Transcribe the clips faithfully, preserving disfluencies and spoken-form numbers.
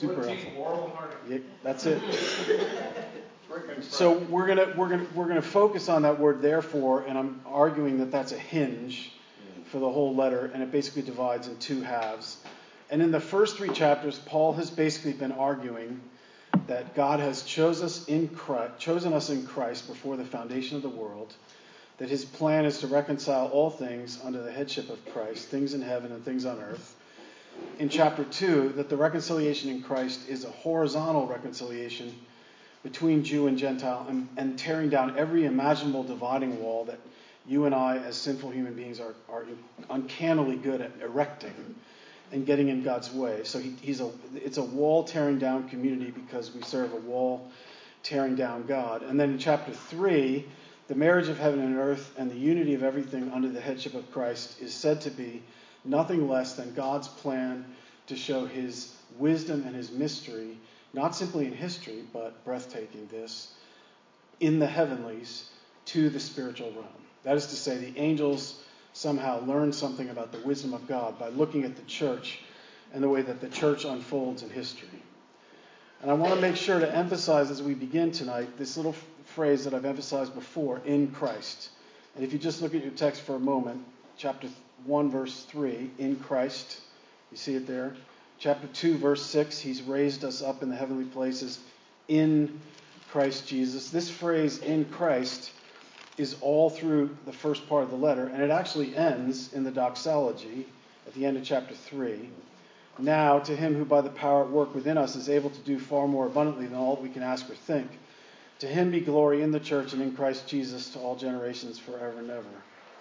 Super helpful. Yeah, that's it. So we're gonna we're gonna we're gonna focus on that word therefore, and I'm arguing that that's a hinge for the whole letter, and it basically divides in two halves. And in the first three chapters, Paul has basically been arguing that God has chosen us in Christ, chosen us in Christ before the foundation of the world, that his plan is to reconcile all things under the headship of Christ, things in heaven and things on earth. In chapter two, that the reconciliation in Christ is a horizontal reconciliation between Jew and Gentile, and, and tearing down every imaginable dividing wall that you and I, as sinful human beings, are, are uncannily good at erecting and getting in God's way. So he, he's a it's a wall tearing down community because we serve a wall tearing down God. And then in chapter three, the marriage of heaven and earth and the unity of everything under the headship of Christ is said to be nothing less than God's plan to show his wisdom and his mystery, not simply in history, but breathtaking this, in the heavenlies to the spiritual realm. That is to say, the angels somehow learn something about the wisdom of God by looking at the church and the way that the church unfolds in history. And I want to make sure to emphasize as we begin tonight this little f- phrase that I've emphasized before, in Christ. And if you just look at your text for a moment, chapter one, verse three, in Christ, you see it there. Chapter two, verse six, he's raised us up in the heavenly places in Christ Jesus. This phrase, in Christ, is all through the first part of the letter, and it actually ends in the doxology at the end of chapter three. Now, to him who by the power at work within us is able to do far more abundantly than all that we can ask or think, to him be glory in the church and in Christ Jesus to all generations forever and ever.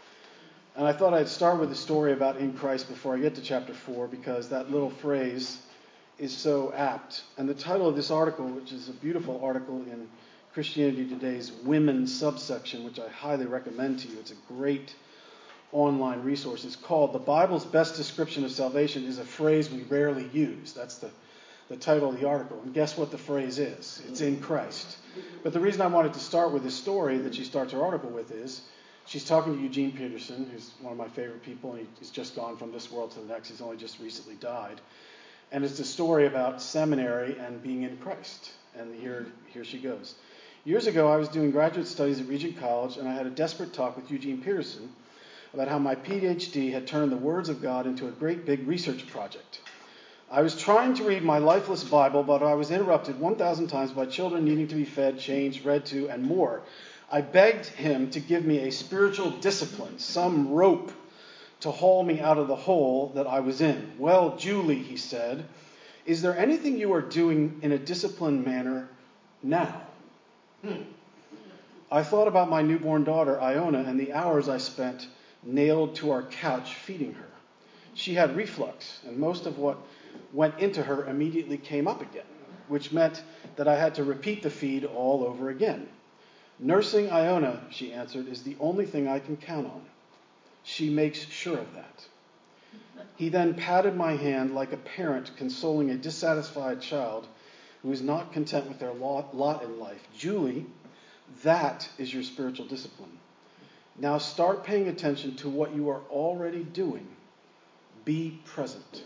And I thought I'd start with a story about in Christ before I get to chapter four, because that little phrase is so apt. And the title of this article, which is a beautiful article in Christianity Today's Women's subsection, which I highly recommend to you. It's a great online resource. It's called "The Bible's Best Description of Salvation is a Phrase We Rarely Use." That's the, the title of the article. And guess what the phrase is? It's in Christ. But the reason I wanted to start with this story that she starts her article with is she's talking to Eugene Peterson, who's one of my favorite people, and he's just gone from this world to the next. He's only just recently died. And it's a story about seminary and being in Christ. And here, here she goes. Years ago, I was doing graduate studies at Regent College, and I had a desperate talk with Eugene Peterson about how my P H D had turned the words of God into a great big research project. I was trying to read my lifeless Bible, but I was interrupted one thousand times by children needing to be fed, changed, read to, and more. I begged him to give me a spiritual discipline, some rope to haul me out of the hole that I was in. Well, Julie, he said, is there anything you are doing in a disciplined manner now? Hmm. I thought about my newborn daughter, Iona, and the hours I spent nailed to our couch feeding her. She had reflux, and most of what went into her immediately came up again, which meant that I had to repeat the feed all over again. Nursing Iona, she answered, is the only thing I can count on. She makes sure of that. He then patted my hand like a parent consoling a dissatisfied child who is not content with their lot, lot in life. Julie, that is your spiritual discipline. Now start paying attention to what you are already doing. Be present.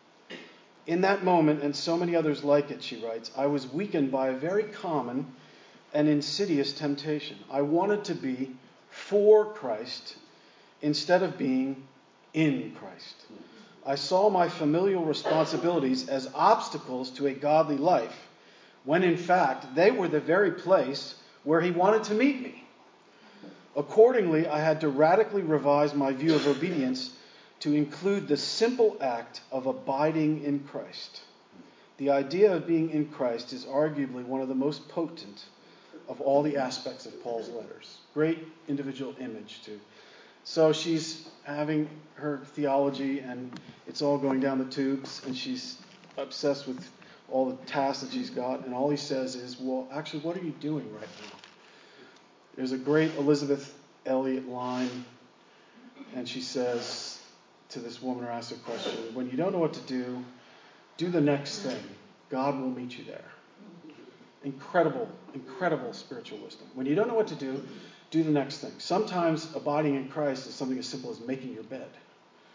In that moment, and so many others like it, she writes, I was weakened by a very common and insidious temptation. I wanted to be for Christ instead of being in Christ. I saw my familial responsibilities as obstacles to a godly life, when in fact they were the very place where he wanted to meet me. Accordingly, I had to radically revise my view of obedience to include the simple act of abiding in Christ. The idea of being in Christ is arguably one of the most potent of all the aspects of Paul's letters. Great individual image, too. So she's having her theology, and it's all going down the tubes, and she's obsessed with all the tasks that she's got, and all he says is, well, actually, what are you doing right now? There's a great Elizabeth Elliot line, and she says to this woman who asks a question, when you don't know what to do, do the next thing. God will meet you there. Incredible, incredible spiritual wisdom. When you don't know what to do, do the next thing. Sometimes abiding in Christ is something as simple as making your bed.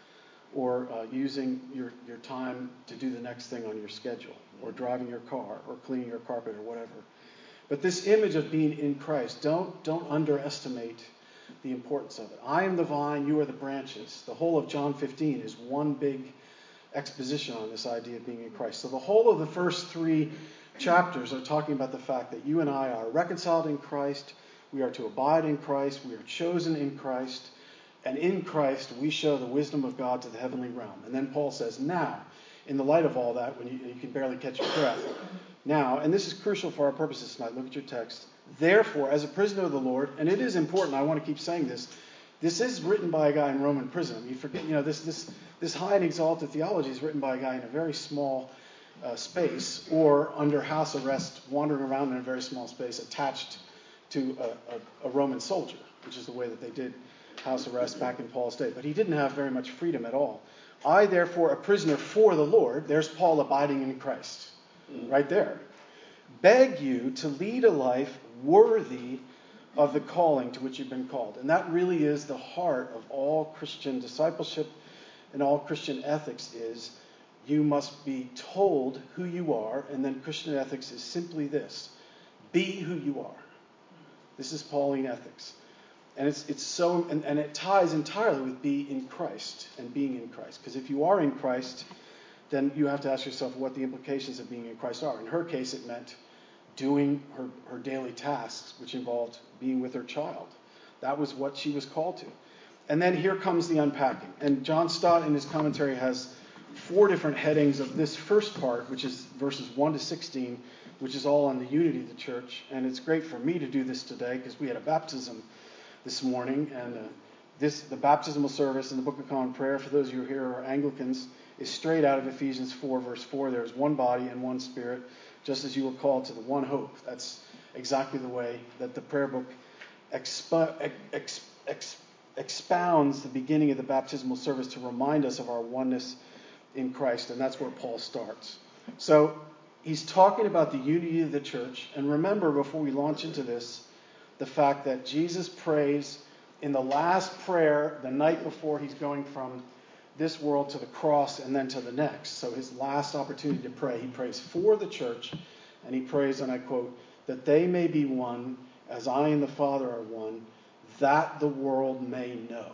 or uh, using your, your time to do the next thing on your schedule, or driving your car, or cleaning your carpet, or whatever. But this image of being in Christ, don't, don't underestimate the importance of it. I am the vine, you are the branches. The whole of John fifteen is one big exposition on this idea of being in Christ. So the whole of the first three chapters are talking about the fact that you and I are reconciled in Christ, we are to abide in Christ, we are chosen in Christ, and in Christ we show the wisdom of God to the heavenly realm. And then Paul says, now, in the light of all that, when you, you can barely catch your breath, now, and this is crucial for our purposes tonight, look at your text. Therefore, as a prisoner of the Lord, and it is important, I want to keep saying this, this is written by a guy in Roman prison. You forget, you know, this this this high and exalted theology is written by a guy in a very small uh, space, or under house arrest, wandering around in a very small space, attached to a, a, a Roman soldier, which is the way that they did house arrest back in Paul's day. But he didn't have very much freedom at all. I, therefore, a prisoner for the Lord, there's Paul abiding in Christ, right there, beg you to lead a life worthy of the calling to which you've been called. And that really is the heart of all Christian discipleship and all Christian ethics is you must be told who you are, and then Christian ethics is simply this: be who you are. This is Pauline ethics. And it's it's so and, and it ties entirely with be in Christ and being in Christ. Because if you are in Christ, then you have to ask yourself what the implications of being in Christ are. In her case, it meant doing her, her daily tasks, which involved being with her child. That was what she was called to. And then here comes the unpacking. And John Stott in his commentary has four different headings of this first part, which is verses one to sixteen, which is all on the unity of the church. And it's great for me to do this today because we had a baptism this morning, and uh, this the baptismal service in the Book of Common Prayer, for those of you who are here who are Anglicans, is straight out of Ephesians four, verse four. There is one body and one spirit, just as you were called to the one hope. That's exactly the way that the prayer book expo- ex- ex- expounds the beginning of the baptismal service to remind us of our oneness in Christ, and that's where Paul starts. So he's talking about the unity of the church, and remember, before we launch into this, the fact that Jesus prays in the last prayer the night before he's going from this world to the cross and then to the next. So his last opportunity to pray, he prays for the church, and he prays, and I quote, that they may be one as I and the Father are one, that the world may know.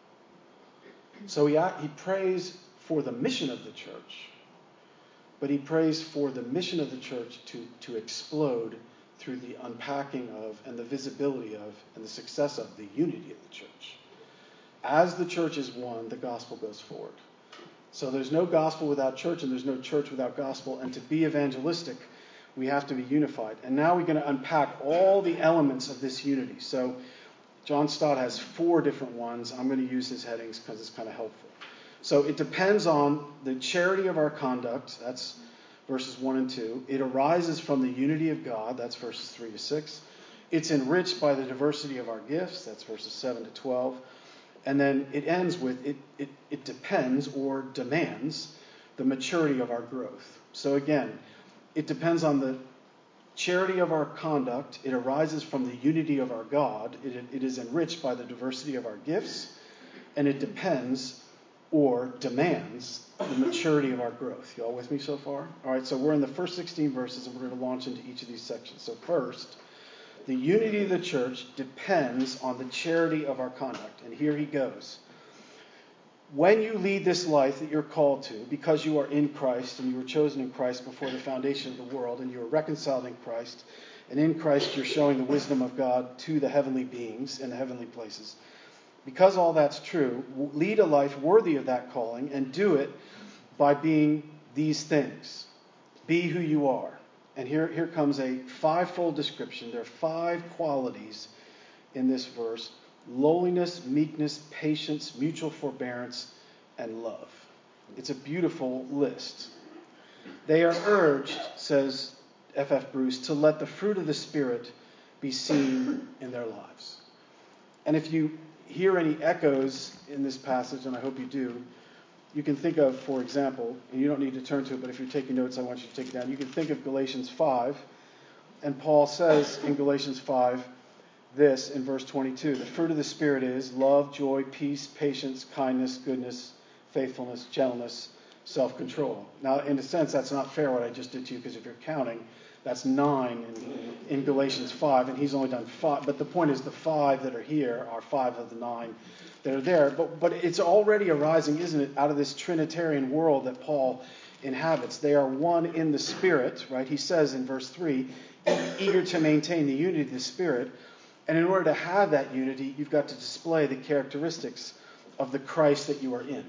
So he, he prays for the mission of the church, but he prays for the mission of the church to, to explode through the unpacking of and the visibility of and the success of the unity of the church. As the church is one, the gospel goes forward. So there's no gospel without church, and there's no church without gospel. And to be evangelistic, we have to be unified. And now we're going to unpack all the elements of this unity. So John Stott has four different ones. I'm going to use his headings because it's kind of helpful. So it depends on the charity of our conduct. That's verses one and two. It arises from the unity of God. That's verses three to six. It's enriched by the diversity of our gifts. That's verses seven to twelve. And then it ends with it, it, it depends or demands the maturity of our growth. So again, it depends on the charity of our conduct. It arises from the unity of our God. It, it is enriched by the diversity of our gifts. And it depends or demands the maturity of our growth. You all with me so far? All right, so we're in the first sixteen verses, and we're going to launch into each of these sections. So first, the unity of the church depends on the charity of our conduct. And here he goes. When you lead this life that you're called to, because you are in Christ, and you were chosen in Christ before the foundation of the world, and you are reconciled in Christ, and in Christ you're showing the wisdom of God to the heavenly beings in the heavenly places. Because all that's true, lead a life worthy of that calling, and do it by being these things. Be who you are. And here, here comes a fivefold description. There are five qualities in this verse: lowliness, meekness, patience, mutual forbearance, and love. It's a beautiful list. They are urged, says F F Bruce, to let the fruit of the Spirit be seen in their lives. And if you hear any echoes in this passage, and I hope you do, you can think of, for example, and you don't need to turn to it, but if you're taking notes, I want you to take it down. You can think of Galatians five, and Paul says in Galatians five this in verse twenty-two: the fruit of the Spirit is love, joy, peace, patience, kindness, goodness, faithfulness, gentleness, self-control. Now, in a sense, that's not fair what I just did to you, because if you're counting, that's nine in, in Galatians five, and he's only done five. But the point is, the five that are here are five of the nine that are there. But, but it's already arising, isn't it, out of this Trinitarian world that Paul inhabits. They are one in the Spirit, right? He says in verse three, eager to maintain the unity of the Spirit. And in order to have that unity, you've got to display the characteristics of the Christ that you are in.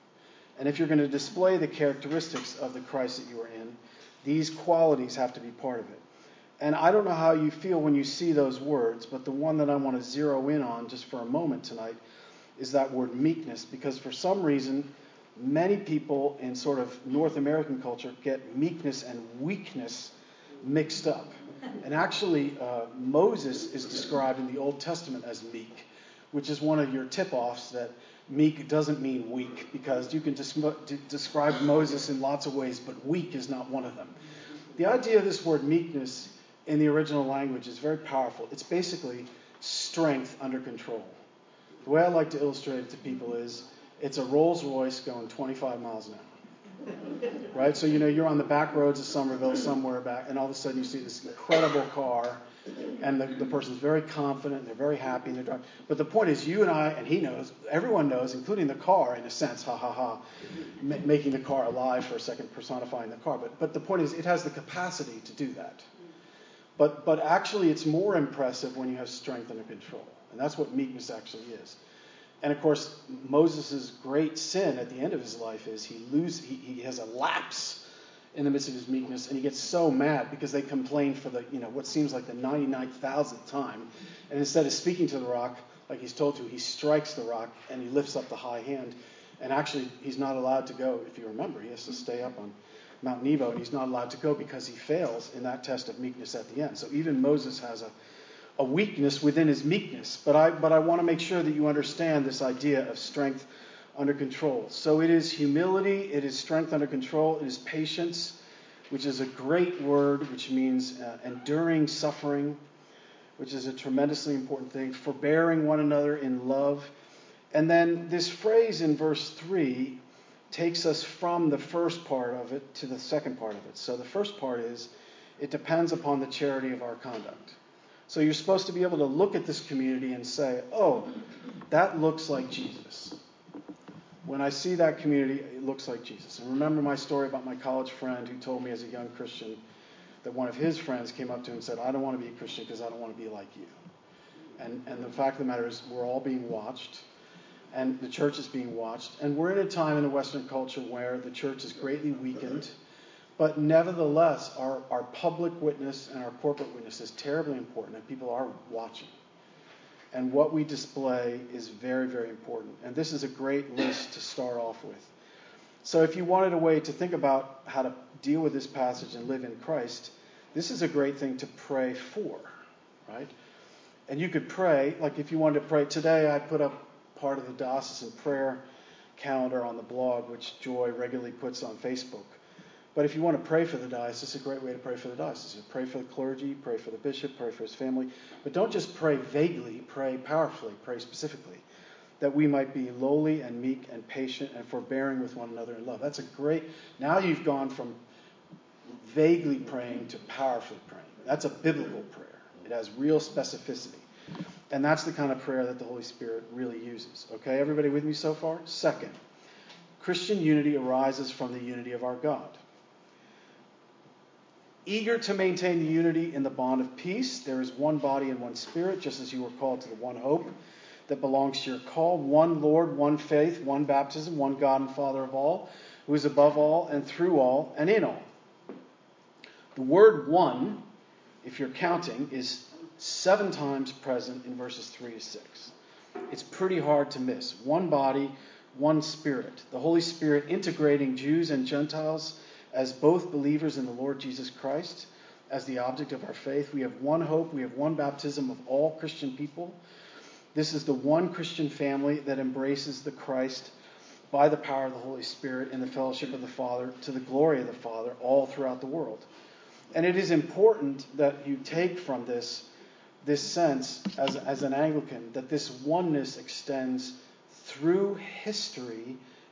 And if you're going to display the characteristics of the Christ that you are in, these qualities have to be part of it. And I don't know how you feel when you see those words, but the one that I want to zero in on just for a moment tonight is that word meekness, because for some reason, many people in sort of North American culture get meekness and weakness mixed up. And actually, uh, Moses is described in the Old Testament as meek, which is one of your tip-offs that meek doesn't mean weak, because you can dis- d- describe Moses in lots of ways, but weak is not one of them. The idea of this word meekness in the original language is very powerful. It's basically strength under control. The way I like to illustrate it to people is it's a Rolls Royce going twenty-five miles an hour. Right? So, you know, you're on the back roads of Somerville somewhere back, and all of a sudden you see this incredible car, and the, the person's very confident, and they're very happy, and they're driving. But the point is, you and I, and he knows, everyone knows, including the car, in a sense, ha ha ha, ma- making the car alive for a second, personifying the car. But, but the point is, it has the capacity to do that. But, but actually, it's more impressive when you have strength under control. And that's what meekness actually is. And of course, Moses' great sin at the end of his life is he lose he, he has a lapse in the midst of his meekness, and he gets so mad because they complain for the, you know, what seems like the ninety-nine thousandth time. And instead of speaking to the rock like he's told to, he strikes the rock and he lifts up the high hand. And actually, he's not allowed to go, if you remember. He has to stay up on Mount Nebo, and he's not allowed to go because he fails in that test of meekness at the end. So even Moses has a a weakness within his meekness. But I but I want to make sure that you understand this idea of strength under control. So it is humility, it is strength under control, it is patience, which is a great word, which means uh, enduring suffering, which is a tremendously important thing, forbearing one another in love. And then this phrase in verse three takes us from the first part of it to the second part of it. So the first part is, it depends upon the charity of our conduct. So you're supposed to be able to look at this community and say, oh, that looks like Jesus. When I see that community, it looks like Jesus. And remember my story about my college friend who told me as a young Christian that one of his friends came up to him and said, I don't want to be a Christian because I don't want to be like you. And, and the fact of the matter is, we're all being watched, and the church is being watched. And we're in a time in the Western culture where the church is greatly weakened. But nevertheless, our, our public witness and our corporate witness is terribly important, and people are watching. And what we display is very, very important. And this is a great list to start off with. So if you wanted a way to think about how to deal with this passage and live in Christ, this is a great thing to pray for, right? And you could pray, like if you wanted to pray today, I put up part of the diocesan prayer calendar on the blog, which Joy regularly puts on Facebook. But if you want to pray for the diocese, it's a great way to pray for the diocese. You pray for the clergy, pray for the bishop, pray for his family. But don't just pray vaguely, pray powerfully, pray specifically, that we might be lowly and meek and patient and forbearing with one another in love. That's a great... Now you've gone from vaguely praying to powerfully praying. That's a biblical prayer. It has real specificity. And that's the kind of prayer that the Holy Spirit really uses. Okay, everybody with me so far? Second, Christian unity arises from the unity of our God. Eager to maintain the unity in the bond of peace, there is one body and one spirit, just as you were called to the one hope that belongs to your call, one Lord, one faith, one baptism, one God and Father of all, who is above all and through all and in all. The word one, if you're counting, is seven times present in verses three to six. It's pretty hard to miss. One body, one spirit. The Holy Spirit integrating Jews and Gentiles as both believers in the Lord Jesus Christ, as the object of our faith. We have one hope, we have one baptism of all Christian people. This is the one Christian family that embraces the Christ by the power of the Holy Spirit in the fellowship of the Father, to the glory of the Father, all throughout the world. And it is important that you take from this, this sense, as, as an Anglican, that this oneness extends through history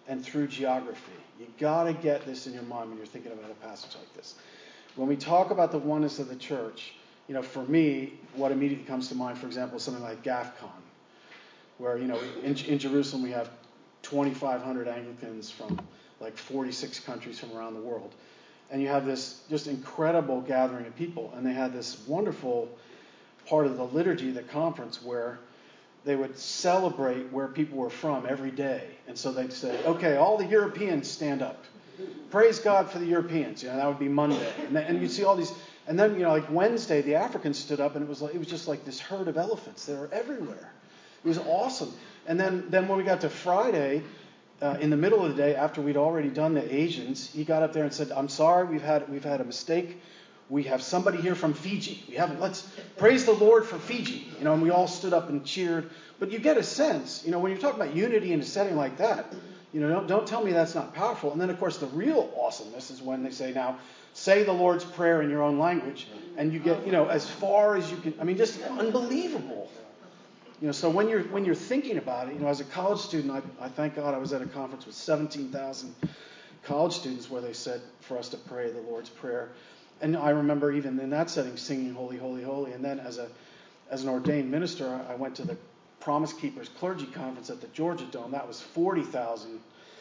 and through geography. You got to get this in your mind when you're thinking about a passage like this. When we talk about the oneness of the church, you know, for me, what immediately comes to mind, for example, is something like GAFCON, where, you know, in, in Jerusalem we have twenty-five hundred Anglicans from like forty-six countries from around the world. And you have this just incredible gathering of people. And they had this wonderful part of the liturgy of the conference where they would celebrate where people were from every day. And so they'd say, okay, all the Europeans stand up. Praise God for the Europeans. You know, that would be Monday. And, then, and you'd see all these. And then, you know, like Wednesday, the Africans stood up, and it was like it was just like this herd of elephants. They were everywhere. It was awesome. And then, then when we got to Friday, uh, in the middle of the day, after we'd already done the Asians, he got up there and said, "I'm sorry, we've had we've had a mistake. We have somebody here from Fiji. We haven't. Let's praise the Lord for Fiji." You know, and we all stood up and cheered. But you get a sense, you know, when you're talking about unity in a setting like that, you know, don't, don't tell me that's not powerful. And then, of course, the real awesomeness is when they say, now, say the Lord's Prayer in your own language. And you get, you know, as far as you can. I mean, just unbelievable. You know, so when you're when you're thinking about it, you know, as a college student, I, I thank God I was at a conference with seventeen thousand college students where they said for us to pray the Lord's Prayer. And I remember even in that setting singing Holy, Holy, Holy. And then as a as an ordained minister, I went to the Promise Keepers Clergy Conference at the Georgia Dome. That was forty thousand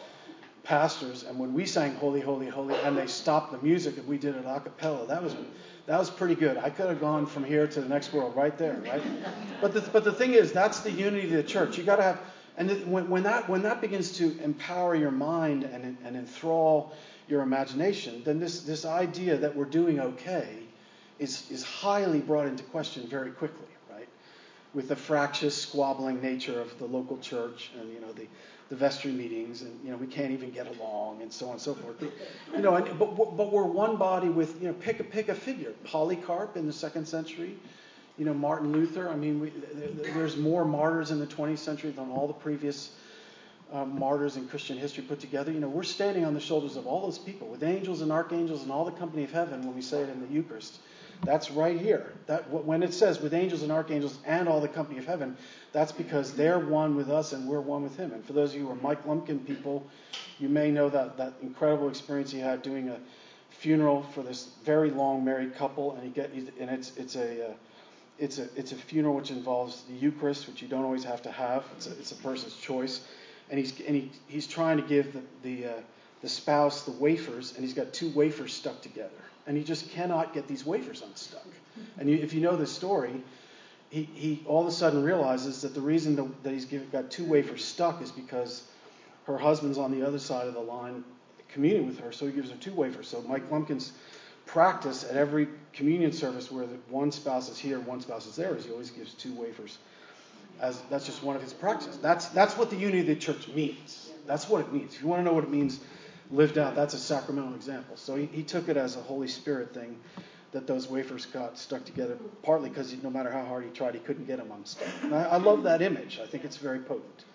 pastors. And when we sang Holy, Holy, Holy, and they stopped the music and we did it a cappella, that was that was pretty good. I could have gone from here to the next world right there, right? But the, but the thing is, that's the unity of the church. You got to have, and when, when that when that begins to empower your mind and and enthrall your imagination, then this this idea that we're doing okay is is highly brought into question very quickly, right? With the fractious, squabbling nature of the local church, and you know the, the vestry meetings, and you know we can't even get along, and so on and so forth. But, you know, and, but but we're one body with you know pick a pick a figure. Polycarp in the second century, you know Martin Luther. I mean, we, there's more martyrs in the twentieth century than all the previous uh, martyrs in Christian history put together. You know, we're standing on the shoulders of all those people, with angels and archangels and all the company of heaven when we say it in the Eucharist. That's right here. That when it says with angels and archangels and all the company of heaven, that's because they're one with us and we're one with him. And for those of you who are Mike Lumpkin people, you may know that that incredible experience he had doing a funeral for this very long married couple, and he get and it's it's a uh, it's a it's a funeral which involves the Eucharist, which you don't always have to have. It's a, it's a person's choice, and he's and he he's trying to give the the uh, the spouse the wafers, and he's got two wafers stuck together. And he just cannot get these wafers unstuck. And you, if you know the story, he, he all of a sudden realizes that the reason the, that he's give, got two wafers stuck is because her husband's on the other side of the line communing with her, so he gives her two wafers. So Mike Lumpkin's practice at every communion service where the one spouse is here, one spouse is there, is he always gives two wafers. As that's just one of his practices. That's that's what the unity of the church means. That's what it means. If you want to know what it means lived out, that's a sacramental example. So he, he took it as a Holy Spirit thing that those wafers got stuck together, partly because no matter how hard he tried, he couldn't get them unstuck. And I, I love that image. I think it's very potent.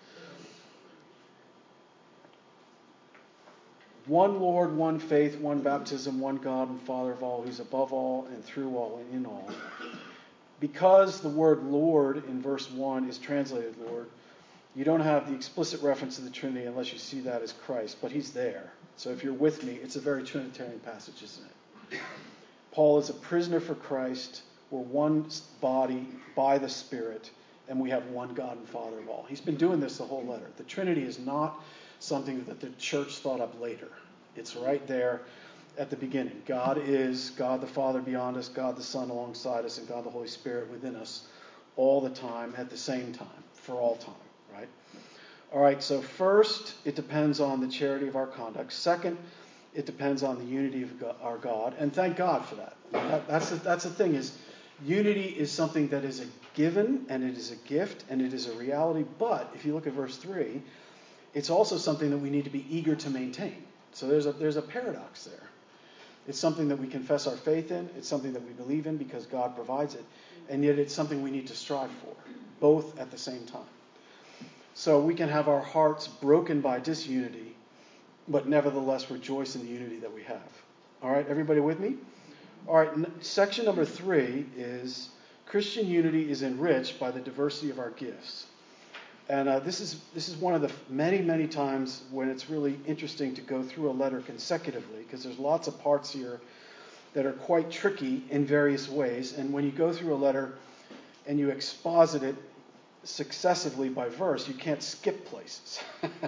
One Lord, one faith, one baptism, one God and Father of all, who's above all and through all and in all. Because the word Lord in verse one is translated Lord, you don't have the explicit reference to the Trinity unless you see that as Christ, but he's there. So if you're with me, it's a very Trinitarian passage, isn't it? Paul is a prisoner for Christ. We're one body by the Spirit, and we have one God and Father of all. He's been doing this the whole letter. The Trinity is not something that the church thought up later. It's right there at the beginning. God is God the Father beyond us, God the Son alongside us, and God the Holy Spirit within us all the time at the same time, for all time. Right? All right, so first, it depends on the charity of our conduct. Second, it depends on the unity of God, our God. And thank God for that. that that's, the, that's the thing is, unity is something that is a given, and it is a gift, and it is a reality. But if you look at verse three, it's also something that we need to be eager to maintain. So there's a, there's a paradox there. It's something that we confess our faith in. It's something that we believe in because God provides it. And yet it's something we need to strive for, both at the same time. So we can have our hearts broken by disunity, but nevertheless rejoice in the unity that we have. All right, everybody with me? All right, n- section number three is Christian unity is enriched by the diversity of our gifts. And uh, this is this is one of the many, many times when it's really interesting to go through a letter consecutively, because there's lots of parts here that are quite tricky in various ways. And when you go through a letter and you exposit it successively by verse, you can't skip places.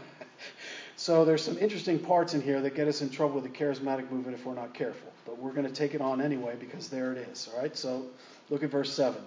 So there's some interesting parts in here that get us in trouble with the charismatic movement if we're not careful. But we're going to take it on anyway because there it is. All right, so look at verse seven.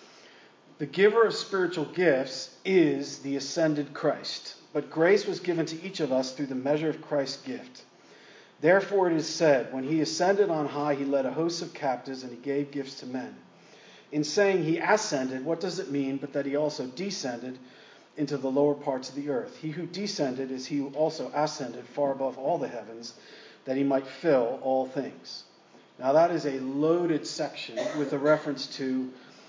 The giver of spiritual gifts is the ascended Christ, but grace was given to each of us through the measure of Christ's gift. Therefore it is said, when he ascended on high, he led a host of captives and he gave gifts to men. In saying he ascended, what does it mean but that he also descended into the lower parts of the earth? He who descended is he who also ascended far above all the heavens, that he might fill all things. Now that is a loaded section with a reference to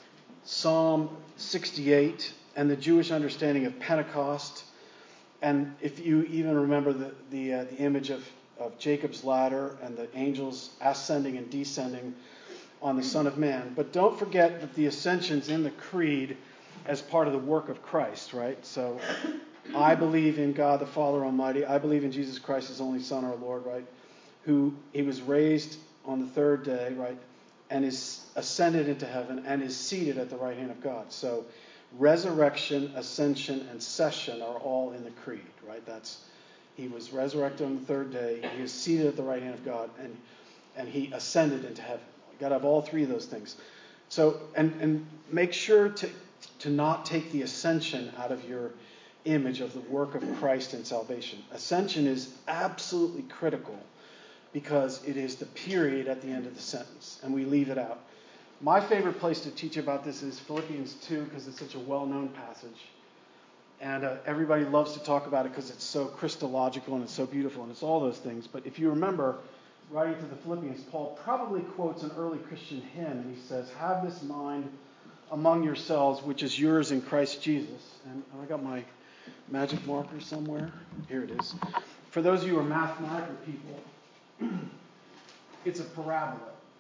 Psalm sixty-eight and the Jewish understanding of Pentecost. And if you even remember the the, uh, the image of, of Jacob's ladder and the angels ascending and descending on the Son of Man. But don't forget that the ascension's in the creed as part of the work of Christ, right? So I believe in God the Father Almighty. I believe in Jesus Christ, his only Son, our Lord, right? Who he was raised on the third day, right? And is ascended into heaven and is seated at the right hand of God. So resurrection, ascension, and session are all in the creed, right? That's he was resurrected on the third day. He is seated at the right hand of God, and and he ascended into heaven. You've got to have all three of those things. So and and make sure to to not take the ascension out of your image of the work of Christ in salvation. Ascension is absolutely critical, because it is the period at the end of the sentence, and we leave it out. My favorite place to teach about this is Philippians two, because it's such a well-known passage. And uh, everybody loves to talk about it because it's so Christological and it's so beautiful and it's all those things. But if you remember, writing to the Philippians, Paul probably quotes an early Christian hymn, and he says, "Have this mind among yourselves, which is yours in Christ Jesus." And I got my magic marker somewhere. Here it is. For those of you who are mathematical people, it's a parabola.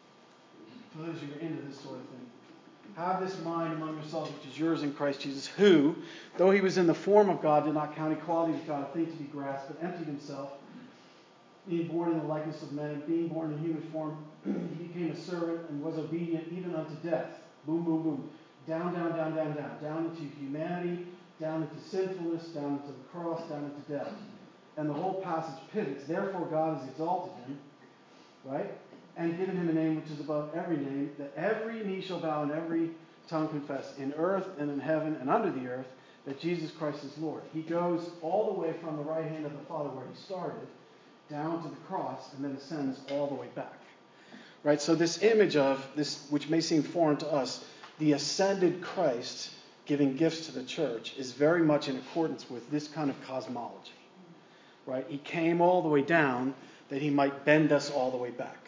For those of you who are into this sort of thing. Have this mind among yourselves, which is yours in Christ Jesus, who, though he was in the form of God, did not count equality with God a thing to be grasped, but emptied himself, being born in the likeness of men, and being born in human form, he became a servant and was obedient even unto death. Boom, boom, boom. Down, down, down, down, down. Down into humanity, down into sinfulness, down into the cross, down into death. And the whole passage pivots. Therefore God has exalted him, right? And given him a name which is above every name, that every knee shall bow and every tongue confess, in earth and in heaven and under the earth, that Jesus Christ is Lord. He goes all the way from the right hand of the Father where he started, down to the cross, and then ascends all the way back. Right? So this image of this, which may seem foreign to us, the ascended Christ giving gifts to the church, is very much in accordance with this kind of cosmology. Right? He came all the way down that he might bend us all the way back.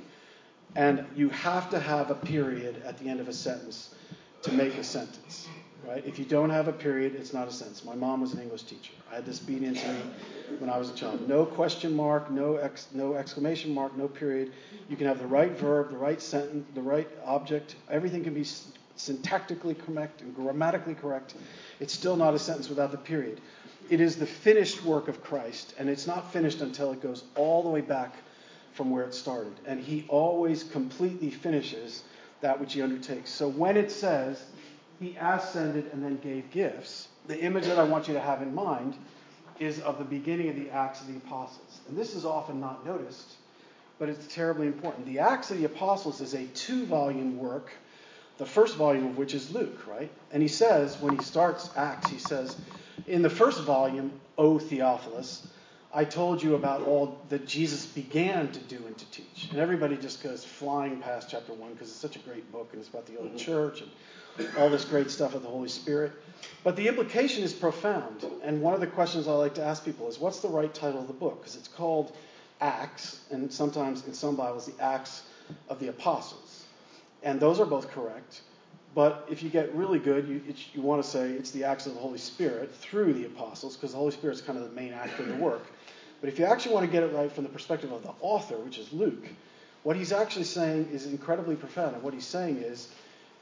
And you have to have a period at the end of a sentence to make a sentence. Right? If you don't have a period, it's not a sentence. My mom was an English teacher. I had this beat into me when I was a child. No question mark, no ex, no exclamation mark, no period. You can have the right verb, the right sentence, the right object. Everything can be syntactically correct and grammatically correct. It's still not a sentence without the period. It is the finished work of Christ, and it's not finished until it goes all the way back from where it started. And he always completely finishes that which he undertakes. So when it says he ascended and then gave gifts, the image that I want you to have in mind is of the beginning of the Acts of the Apostles. And this is often not noticed, but it's terribly important. The Acts of the Apostles is a two-volume work, the first volume of which is Luke, right? And he says, when he starts Acts, he says, in the first volume, O Theophilus, I told you about all that Jesus began to do and to teach. And everybody just goes flying past chapter one because it's such a great book and it's about the early church and all this great stuff of the Holy Spirit. But the implication is profound. And one of the questions I like to ask people is, what's the right title of the book? Because it's called Acts, and sometimes in some Bibles, the Acts of the Apostles. And those are both correct. But if you get really good, you, it, you want to say it's the Acts of the Holy Spirit through the Apostles, because the Holy Spirit is kind of the main actor of the work. But if you actually want to get it right from the perspective of the author, which is Luke, what he's actually saying is incredibly profound. And what he's saying is,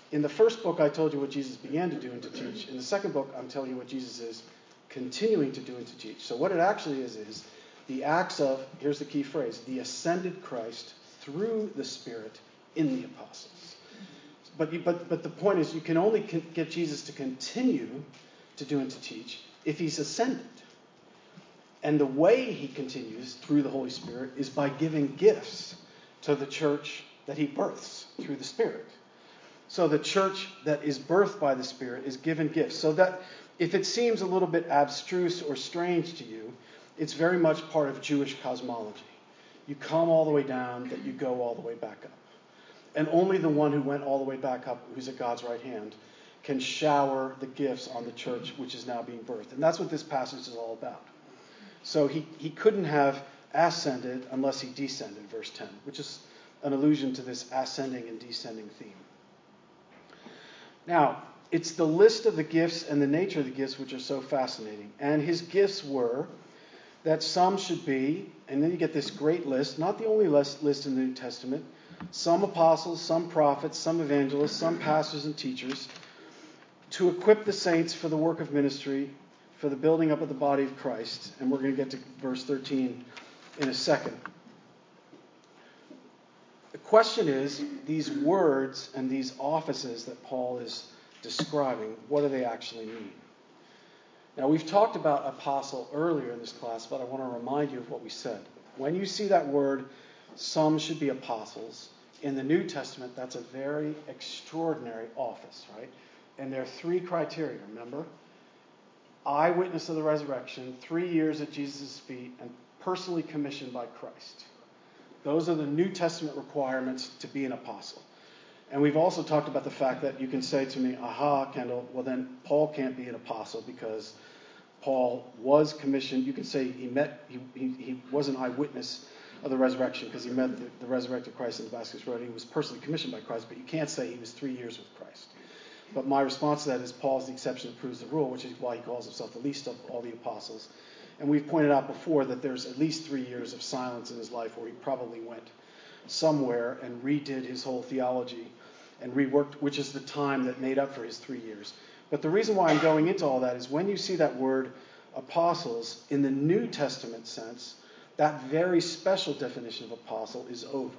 in the first book, I told you what Jesus began to do and to teach. In the second book, I'm telling you what Jesus is continuing to do and to teach. So what it actually is, is the acts of, here's the key phrase, the ascended Christ through the Spirit in the apostles. But, you, but, but the point is, you can only con- get Jesus to continue to do and to teach if he's ascended. And the way he continues through the Holy Spirit is by giving gifts to the church that he births through the Spirit. So the church that is birthed by the Spirit is given gifts. So that if it seems a little bit abstruse or strange to you, it's very much part of Jewish cosmology. You come all the way down, that you go all the way back up. And only the one who went all the way back up, who's at God's right hand, can shower the gifts on the church which is now being birthed. And that's what this passage is all about. So he, he couldn't have ascended unless he descended, verse ten, which is an allusion to this ascending and descending theme. Now, it's the list of the gifts and the nature of the gifts which are so fascinating. And his gifts were that some should be, and then you get this great list, not the only list, list in the New Testament, some apostles, some prophets, some evangelists, some pastors and teachers, to equip the saints for the work of ministry, for the building up of the body of Christ. And we're going to get to verse thirteen in a second. The question is, these words and these offices that Paul is describing, what do they actually mean? Now, we've talked about apostle earlier in this class, but I want to remind you of what we said. When you see that word, some should be apostles, in the New Testament, that's a very extraordinary office, right? And there are three criteria, remember? Eyewitness of the resurrection, three years at Jesus' feet, and personally commissioned by Christ. Those are the New Testament requirements to be an apostle. And we've also talked about the fact that you can say to me, aha, Kendall, well then Paul can't be an apostle because Paul was commissioned. You can say he met, he, he, he was an eyewitness of the resurrection because he met the, the resurrected Christ in Damascus Road. He was personally commissioned by Christ, but you can't say he was three years with Christ. But my response to that is Paul's the exception that proves the rule, which is why he calls himself the least of all the apostles. And we've pointed out before that there's at least three years of silence in his life where he probably went somewhere and redid his whole theology and reworked, which is the time that made up for his three years. But the reason why I'm going into all that is when you see that word apostles in the New Testament sense, that very special definition of apostle is over.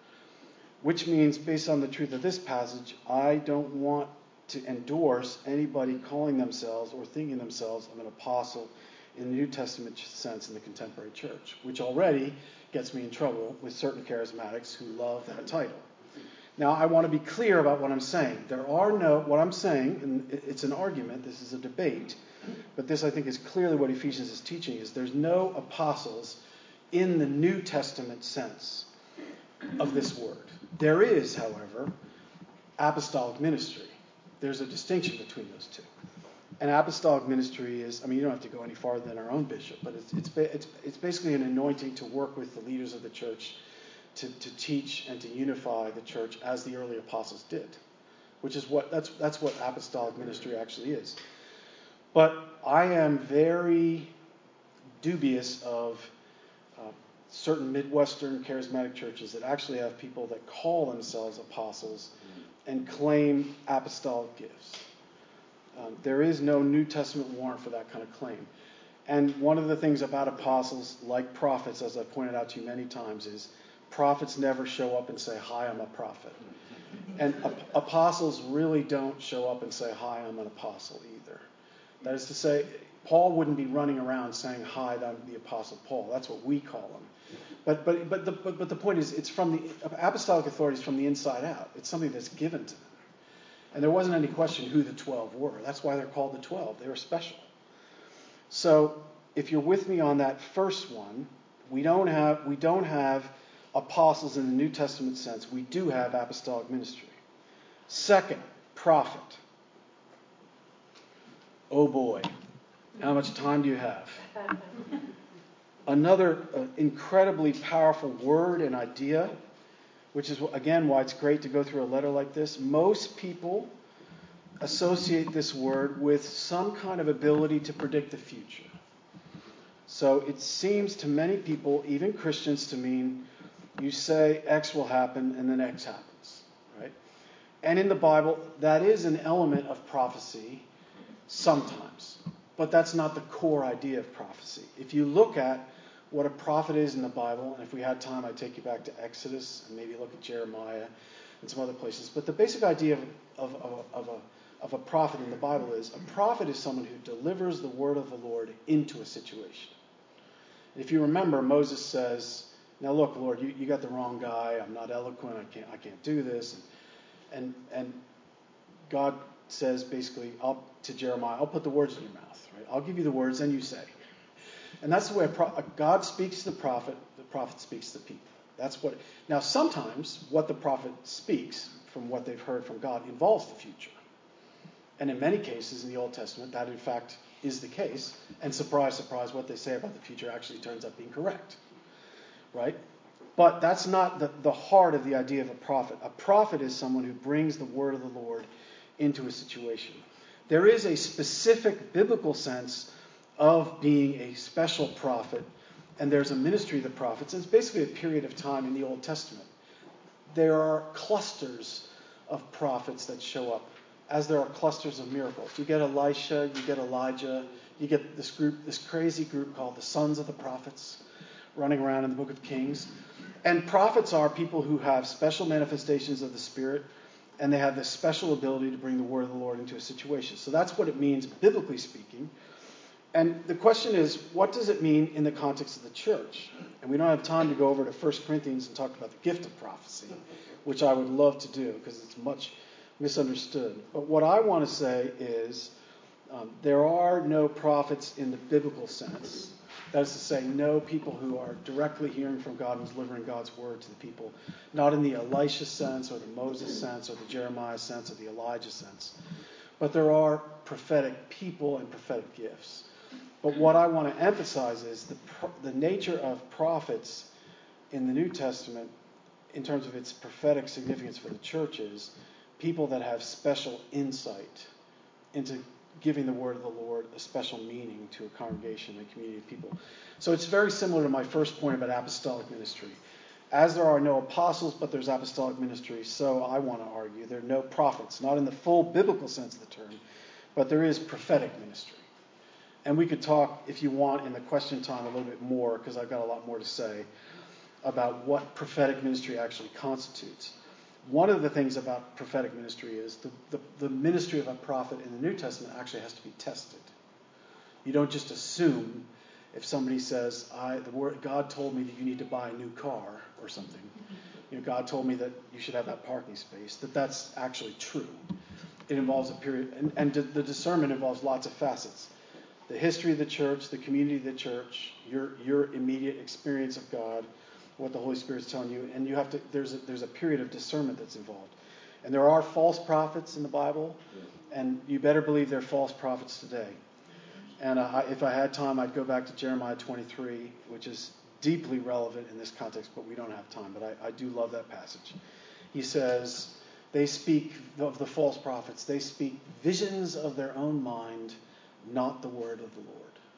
Which means, based on the truth of this passage, I don't want to endorse anybody calling themselves or thinking themselves of an apostle in the New Testament sense in the contemporary church, which already gets me in trouble with certain charismatics who love that title. Now, I want to be clear about what I'm saying. There are no, what I'm saying, and it's an argument, this is a debate, but this I think is clearly what Ephesians is teaching, is there's no apostles in the New Testament sense of this word. There is, however, apostolic ministry. There's a distinction between those two. And apostolic ministry is, I mean, you don't have to go any farther than our own bishop, but it's it's it's, it's basically an anointing to work with the leaders of the church to, to teach and to unify the church as the early apostles did, which is what that's that's what apostolic ministry actually is. But I am very dubious of uh, certain Midwestern charismatic churches that actually have people that call themselves apostles and claim apostolic gifts. Um, there is no New Testament warrant for that kind of claim. And one of the things about apostles, like prophets, as I've pointed out to you many times, is prophets never show up and say, hi, I'm a prophet. And ap- apostles really don't show up and say, hi, I'm an apostle either. That is to say, Paul wouldn't be running around saying, hi, I'm the apostle Paul. That's what we call him. But but but the, but, but the point is, it's from the apostolic authority is from the inside out. It's something that's given to them. And there wasn't any question who the twelve were. That's why they're called the twelve. They were special. So if you're with me on that first one, we don't have we don't have apostles in the New Testament sense. We do have apostolic ministry. Second, prophet. Oh boy, how much time do you have? Another uh, incredibly powerful word and idea, which is, again, why it's great to go through a letter like this. Most people associate this word with some kind of ability to predict the future. So it seems to many people, even Christians, to mean you say X will happen and then X happens, right? And in the Bible, that is an element of prophecy sometimes. But that's not the core idea of prophecy. If you look at what a prophet is in the Bible, and if we had time, I'd take you back to Exodus and maybe look at Jeremiah and some other places. But the basic idea of, of, of, of, a, of a prophet in the Bible is a prophet is someone who delivers the word of the Lord into a situation. If you remember, Moses says, now look, Lord, you, you got the wrong guy. I'm not eloquent. I can't I can't do this. And and, and God says basically I'll, to Jeremiah, I'll put the words in your mouth. Right? I'll give you the words, and you say. And that's the way a pro- a God speaks to the prophet. The prophet speaks to the people. That's what. Now sometimes what the prophet speaks from what they've heard from God involves the future. And in many cases in the Old Testament, that in fact is the case. And surprise, surprise, what they say about the future actually turns out being correct. Right? But that's not the, the heart of the idea of a prophet. A prophet is someone who brings the word of the Lord into a situation. There is a specific biblical sense of being a special prophet, and there's a ministry of the prophets. And it's basically a period of time in the Old Testament. There are clusters of prophets that show up, as there are clusters of miracles. You get Elisha, you get Elijah, you get this group, this crazy group called the Sons of the Prophets, running around in the book of Kings. And prophets are people who have special manifestations of the Spirit, and they have this special ability to bring the word of the Lord into a situation. So that's what it means, biblically speaking. And the question is, what does it mean in the context of the church? And we don't have time to go over to First Corinthians and talk about the gift of prophecy, which I would love to do because it's much misunderstood. But what I want to say is um, there are no prophets in the biblical sense. That is to say, no people who are directly hearing from God and delivering God's word to the people. Not in the Elisha sense or the Moses sense or the Jeremiah sense or the Elijah sense. But there are prophetic people and prophetic gifts. But what I want to emphasize is the, the nature of prophets in the New Testament, in terms of its prophetic significance for the church, is people that have special insight into giving the word of the Lord a special meaning to a congregation, a community of people. So it's very similar to my first point about apostolic ministry. As there are no apostles, but there's apostolic ministry, so I want to argue there are no prophets, not in the full biblical sense of the term, but there is prophetic ministry. And we could talk, if you want, in the question time a little bit more, because I've got a lot more to say, about what prophetic ministry actually constitutes. One of the things about prophetic ministry is the, the, the ministry of a prophet in the New Testament actually has to be tested. You don't just assume if somebody says, "I the word God told me that you need to buy a new car," or something. You know, God told me that you should have that parking space, that that's actually true. It involves a period, and, and the discernment involves lots of facets. The history of the church, the community of the church, your your immediate experience of God, what the Holy Spirit's telling you, and you have to. There's a, there's a period of discernment that's involved, and there are false prophets in the Bible, and you better believe there are false prophets today. And uh, if I had time, I'd go back to Jeremiah twenty-three, which is deeply relevant in this context, but we don't have time. But I, I do love that passage. He says, "They speak of the false prophets. They speak visions of their own mind, not the word of the Lord."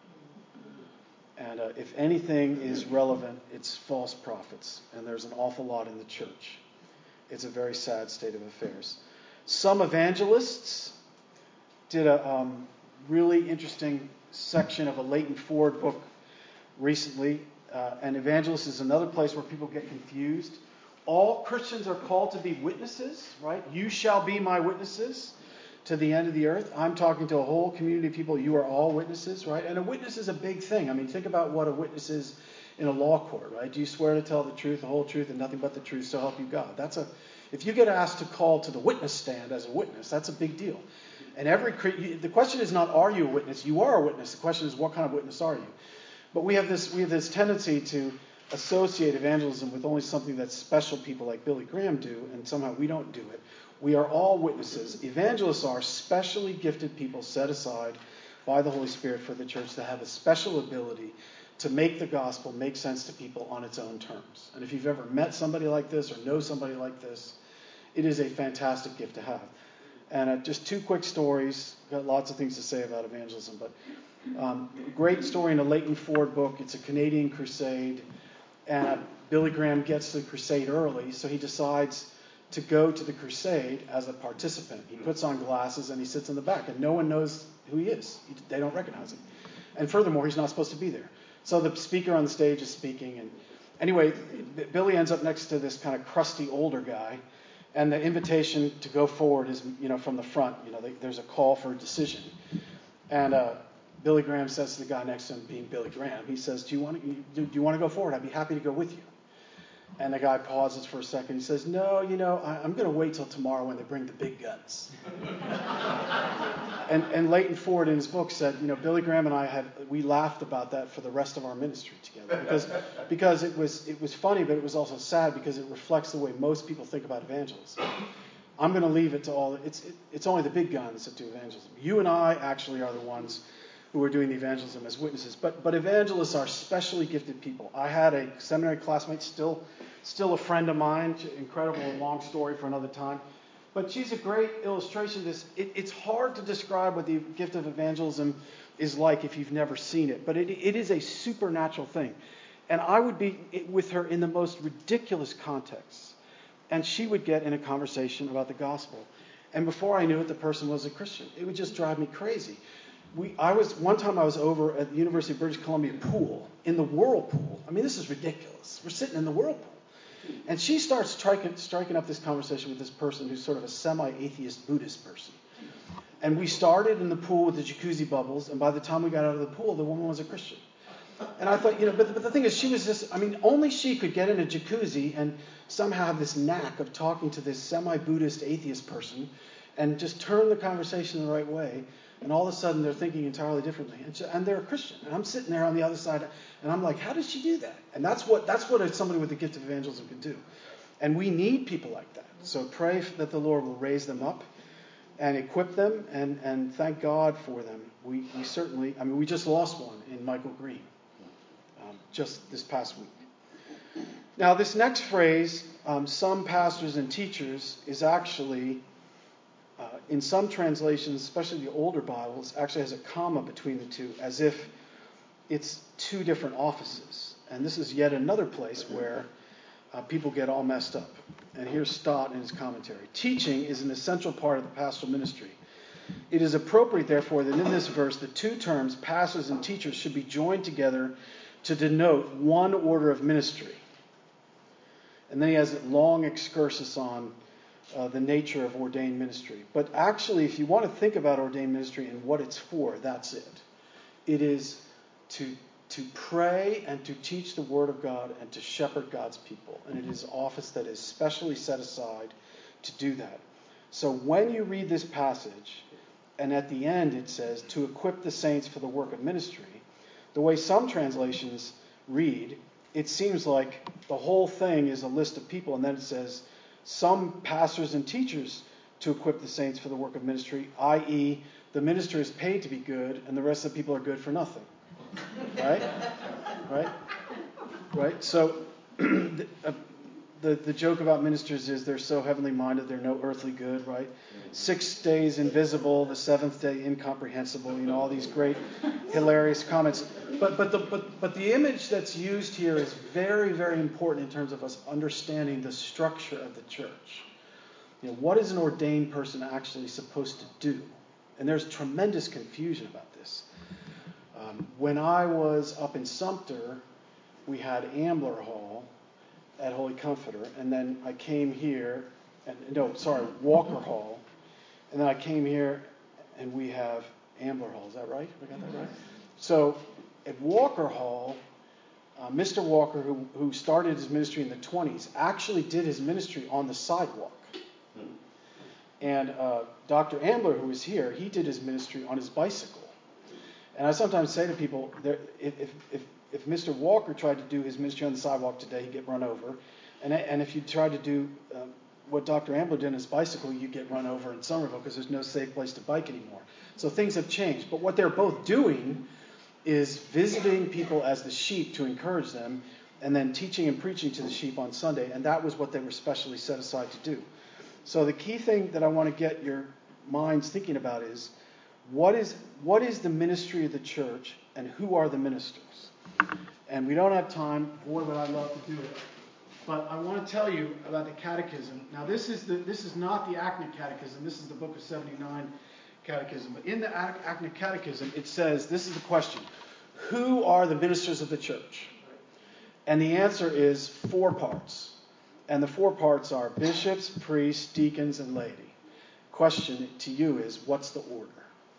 And uh, if anything is relevant, it's false prophets. And there's an awful lot in the church. It's a very sad state of affairs. Some evangelists did a um, really interesting section of a Leighton Ford book recently. Uh, and evangelist is another place where people get confused. All Christians are called to be witnesses, right? You shall be my witnesses to the end of the earth. I'm talking to a whole community of people. You are all witnesses, right? And a witness is a big thing. I mean, think about what a witness is in a law court, right? Do you swear to tell the truth, the whole truth, and nothing but the truth, so help you God? That's a. If you get asked to call to the witness stand as a witness, that's a big deal. And every the question is not, are you a witness? You are a witness. The question is, what kind of witness are you? But we have this we have this tendency to associate evangelism with only something that special people like Billy Graham do, and somehow we don't do it. We are all witnesses. Evangelists are specially gifted people set aside by the Holy Spirit for the church that have a special ability to make the gospel make sense to people on its own terms. And if you've ever met somebody like this or know somebody like this, it is a fantastic gift to have. And uh, just two quick stories. Got lots of things to say about evangelism, but um, great story in a Leighton Ford book. It's a Canadian crusade, and uh, Billy Graham gets to the crusade early, so he decides to go to the crusade as a participant. He puts on glasses and he sits in the back, and no one knows who he is. He, they don't recognize him. And furthermore, he's not supposed to be there. So the speaker on the stage is speaking, and anyway, Billy ends up next to this kind of crusty older guy, and the invitation to go forward is, you know, from the front. You know, they, there's a call for a decision, and uh, Billy Graham says to the guy next to him, being Billy Graham, he says, "Do you want to do, do you want to go forward? I'd be happy to go with you." And the guy pauses for a second. He says, "No, you know, I, I'm going to wait till tomorrow when they bring the big guns." and, and Leighton Ford in his book said, you know, Billy Graham and I had we laughed about that for the rest of our ministry together because because it was it was funny, but it was also sad because it reflects the way most people think about evangelism. I'm going to leave it to all. It's it, it's only the big guns that do evangelism. You and I actually are the ones who are doing the evangelism as witnesses. But but evangelists are specially gifted people. I had a seminary classmate, still still a friend of mine, incredible, long story for another time. But she's a great illustration of this. It, it's hard to describe what the gift of evangelism is like if you've never seen it. But it, it is a supernatural thing. And I would be with her in the most ridiculous contexts. And she would get in a conversation about the gospel. And before I knew it, the person was a Christian. It would just drive me crazy. We, I was one time I was over at the University of British Columbia pool, in the whirlpool. I mean, this is ridiculous. We're sitting in the whirlpool. And she starts striking, striking up this conversation with this person who's sort of a semi-atheist Buddhist person. And we started in the pool with the jacuzzi bubbles, and by the time we got out of the pool, the woman was a Christian. And I thought, you know, but, but the thing is, she was just, I mean, only she could get in a jacuzzi and somehow have this knack of talking to this semi-Buddhist atheist person and just turn the conversation the right way. And all of a sudden, they're thinking entirely differently. And, she, and they're a Christian. And I'm sitting there on the other side, and I'm like, how does she do that? And that's what that's what somebody with the gift of evangelism can do. And we need people like that. So pray that the Lord will raise them up and equip them, and, and thank God for them. We, we certainly, I mean, we just lost one in Michael Green um, just this past week. Now, this next phrase, um, some pastors and teachers, is actually... Uh, in some translations, especially the older Bibles, actually has a comma between the two, as if it's two different offices. And this is yet another place where uh, people get all messed up. And here's Stott in his commentary. Teaching is an essential part of the pastoral ministry. It is appropriate, therefore, that in this verse, the two terms, pastors and teachers, should be joined together to denote one order of ministry. And then he has a long excursus on Uh, the nature of ordained ministry. But actually, if you want to think about ordained ministry and what it's for, that's it. It is to to pray and to teach the Word of God and to shepherd God's people. And it is an office that is specially set aside to do that. So when you read this passage, and at the end it says, to equip the saints for the work of ministry, the way some translations read, it seems like the whole thing is a list of people, and then it says, some pastors and teachers to equip the saints for the work of ministry, that is, the minister is paid to be good, and the rest of the people are good for nothing. Right? Right? Right? So the, uh, the the joke about ministers is they're so heavenly minded, they're no earthly good, right? Six days invisible, the seventh day incomprehensible. You know, all these great, hilarious comments. But but the but but the image that's used here is very, very important in terms of us understanding the structure of the church. You know, what is an ordained person actually supposed to do? And there's tremendous confusion about this. Um, when I was up in Sumter, we had Ambler Hall at Holy Comforter, and then I came here, and no, sorry, Walker Hall, and then I came here, and we have Ambler Hall. Is that right? Have I got that right? So at Walker Hall, uh, Mister Walker, who, who started his ministry in the twenties, actually did his ministry on the sidewalk. And uh, Doctor Ambler, who was here, he did his ministry on his bicycle. And I sometimes say to people, there, if, if, if, if Mister Walker tried to do his ministry on the sidewalk today, he'd get run over. And, and if you tried to do um, what Doctor Ambler did on his bicycle, you'd get run over in Somerville because there's no safe place to bike anymore. So things have changed. But what they're both doing is visiting people as the sheep to encourage them, and then teaching and preaching to the sheep on Sunday. And that was what they were specially set aside to do. So the key thing that I want to get your minds thinking about is, what is what is the ministry of the church, and who are the ministers? And we don't have time. Boy, would I love to do it. But I want to tell you about the Catechism. Now, this is the this is not the Acna Catechism. This is the Book of seventy-nine Catechism. But in the Acna Catechism, it says, this is the question: who are the ministers of the church? And the answer is four parts. And the four parts are bishops, priests, deacons, and laity. Question to you is, what's the order?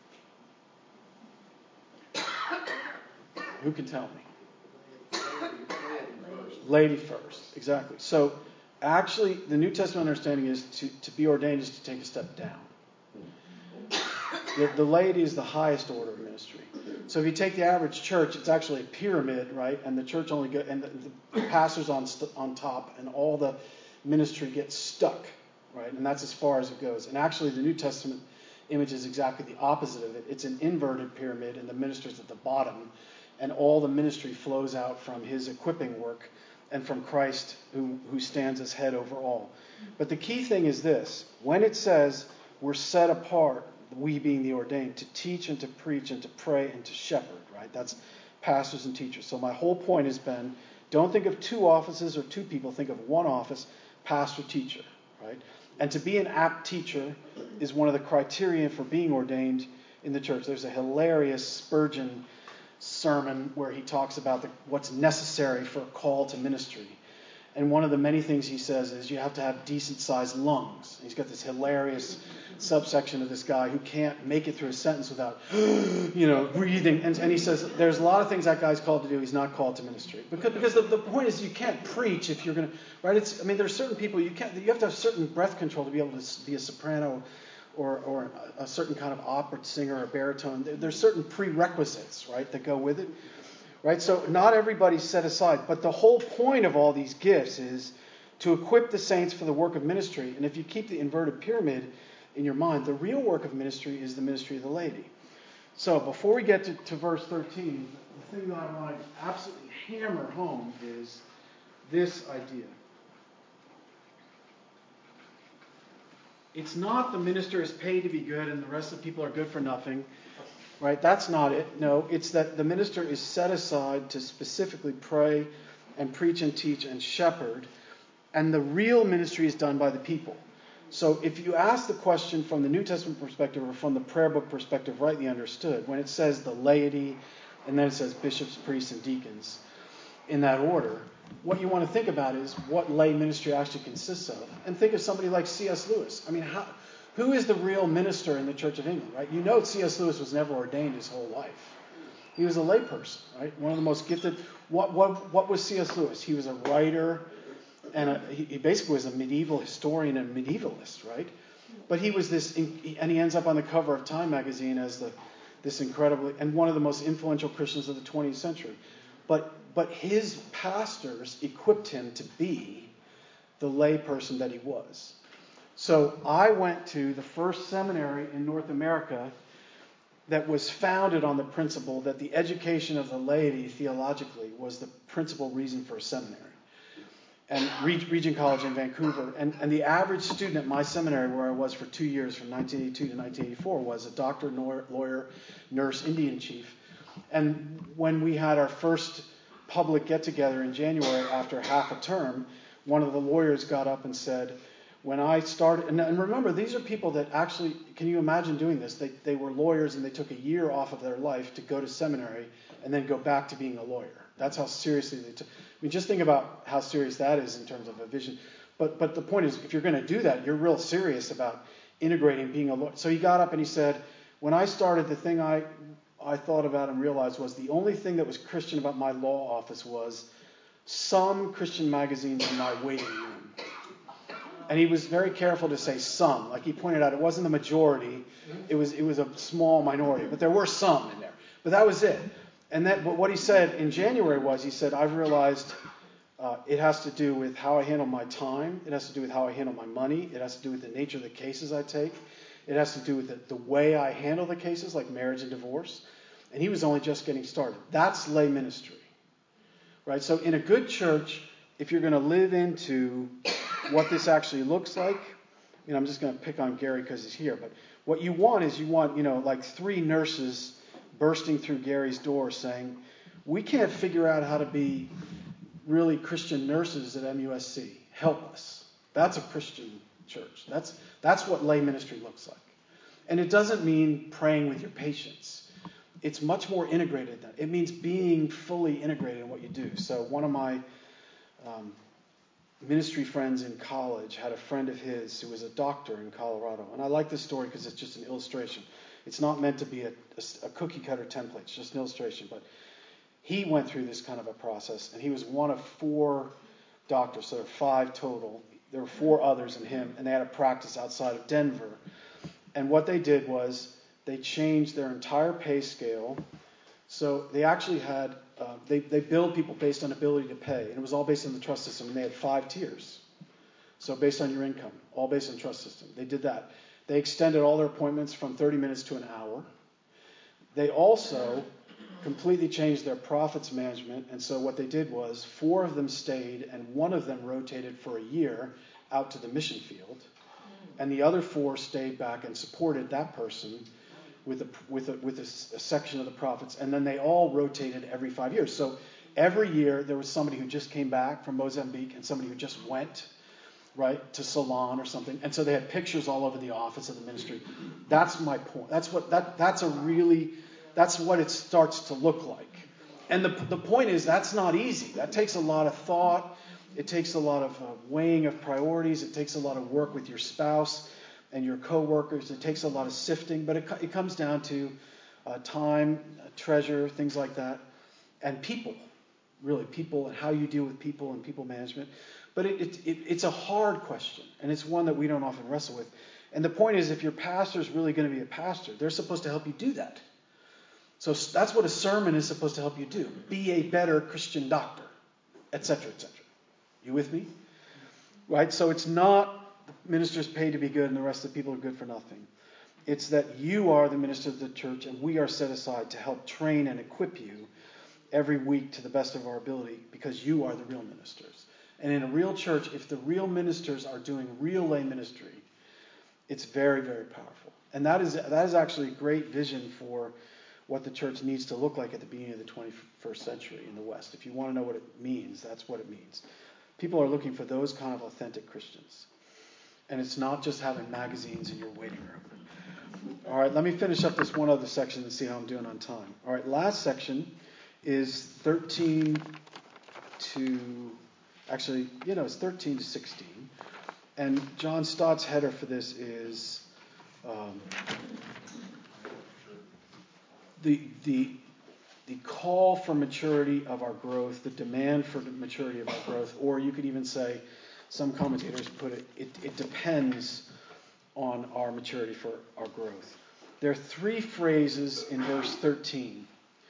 Who can tell me? Laity first. Exactly. So actually, the New Testament understanding is to, to be ordained is to take a step down. The, the laity is the highest order of ministry. So if you take the average church, it's actually a pyramid, right? And the church only go, and the, the pastor's on st- on top, and all the ministry gets stuck, right? And that's as far as it goes. And actually, the New Testament image is exactly the opposite of it. It's an inverted pyramid, and the minister's at the bottom, and all the ministry flows out from his equipping work and from Christ, who who stands as head over all. But the key thing is this: when it says we're set apart, we being the ordained, to teach and to preach and to pray and to shepherd, right? That's pastors and teachers. So my whole point has been, don't think of two offices or two people. Think of one office, pastor, teacher, right? And to be an apt teacher is one of the criteria for being ordained in the church. There's a hilarious Spurgeon sermon where he talks about the, what's necessary for a call to ministry. And one of the many things he says is you have to have decent-sized lungs. He's got this hilarious subsection of this guy who can't make it through a sentence without, you know, breathing. And, and he says there's a lot of things that guy's called to do. He's not called to ministry. Because, because the, the point is you can't preach if you're going to, right? It's, I mean, there's certain people, you can't, you have to have certain breath control to be able to be a soprano or, or a certain kind of opera singer or baritone. There, there's certain prerequisites, right, that go with it. Right? So not everybody's set aside. But the whole point of all these gifts is to equip the saints for the work of ministry. And if you keep the inverted pyramid in your mind, the real work of ministry is the ministry of the laity. So before we get to, to verse thirteen, the thing that I want to absolutely hammer home is this idea. It's not the minister is paid to be good and the rest of the people are good for nothing. Right? That's not it. No, it's that the minister is set aside to specifically pray and preach and teach and shepherd, and the real ministry is done by the people. So if you ask the question from the New Testament perspective or from the prayer book perspective, rightly understood, when it says the laity and then it says bishops, priests, and deacons in that order, what you want to think about is what lay ministry actually consists of. And think of somebody like C S Lewis. I mean, how... Who is the real minister in the Church of England, right? You know C S Lewis was never ordained his whole life. He was a layperson, right? One of the most gifted. What what what was C S Lewis? He was a writer, and a, he, he basically was a medieval historian and medievalist, right? But he was this, and he ends up on the cover of Time magazine as the this incredibly, and one of the most influential Christians of the twentieth century. But but his pastors equipped him to be the layperson that he was. So I went to the first seminary in North America that was founded on the principle that the education of the laity theologically was the principal reason for a seminary. And Regent College in Vancouver. And, and the average student at my seminary, where I was for two years from nineteen eighty-two to nineteen eighty-four, was a doctor, lawyer, nurse, Indian chief. And when we had our first public get-together in January after half a term, one of the lawyers got up and said, when I started, and, and remember, these are people that actually, can you imagine doing this? They they were lawyers and they took a year off of their life to go to seminary and then go back to being a lawyer. That's how seriously they took. I mean, just think about how serious that is in terms of a vision. But but the point is, if you're going to do that, you're real serious about integrating being a lawyer. So he got up and he said, when I started, the thing I I thought about and realized was the only thing that was Christian about my law office was some Christian magazines in my waiting room. And he was very careful to say some. Like he pointed out, it wasn't the majority. It was it was a small minority. But there were some in there. But that was it. And that, but what he said in January was, he said, I've realized uh, it has to do with how I handle my time. It has to do with how I handle my money. It has to do with the nature of the cases I take. It has to do with the, the way I handle the cases, like marriage and divorce. And he was only just getting started. That's lay ministry. Right? So in a good church, if you're going to live into what this actually looks like, you know, I'm just going to pick on Gary because he's here, but what you want is you want, you know, like three nurses bursting through Gary's door saying, we can't figure out how to be really Christian nurses at M U S C. Help us. That's a Christian church. That's that's what lay ministry looks like. And it doesn't mean praying with your patients. It's much more integrated than that. It means being fully integrated in what you do. So one of my um, ministry friends in college had a friend of his who was a doctor in Colorado. And I like this story because it's just an illustration. It's not meant to be a, a, a cookie cutter template. It's just an illustration. But he went through this kind of a process, and he was one of four doctors. So there were five total. There were four others in him, and they had a practice outside of Denver. And what they did was they changed their entire pay scale. So they actually had, uh, they, they billed people based on ability to pay. And it was all based on the trust system. And they had five tiers. So based on your income, all based on the trust system. They did that. They extended all their appointments from thirty minutes to an hour. They also completely changed their profits management. And so what they did was four of them stayed and one of them rotated for a year out to the mission field. And the other four stayed back and supported that person with a, with a, with a, a section of the profits. And then they all rotated every five years. So every year there was somebody who just came back from Mozambique and somebody who just went, right, to Ceylon or something. And so they had pictures all over the office of the ministry. That's my point. That's what that that's a really that's what it starts to look like. And the the point is that's not easy. That takes a lot of thought. It takes a lot of uh, weighing of priorities. It takes a lot of work with your spouse and your coworkers. It takes a lot of sifting, but it, it comes down to uh, time, uh, treasure, things like that, and people, really people and how you deal with people and people management. But it, it, it, it's a hard question, and it's one that we don't often wrestle with. And the point is, if your pastor is really going to be a pastor, they're supposed to help you do that. So that's what a sermon is supposed to help you do. Be a better Christian doctor, et cetera, et cetera. You with me? Right? So it's not the minister's paid to be good and the rest of the people are good for nothing. It's that you are the minister of the church and we are set aside to help train and equip you every week to the best of our ability because you are the real ministers. And in a real church, if the real ministers are doing real lay ministry, it's very, very powerful. And that is that is actually a great vision for what the church needs to look like at the beginning of the twenty-first century in the West. If you want to know what it means, that's what it means. People are looking for those kind of authentic Christians. And it's not just having magazines in your waiting room. All right, let me finish up this one other section and see how I'm doing on time. All right, last section is thirteen to, actually, you know, it's thirteen to sixteen. And John Stott's header for this is um, the the the call for maturity of our growth, the demand for the maturity of our growth, or you could even say, some commentators put it, it, it depends on our maturity for our growth. There are three phrases in verse thirteen.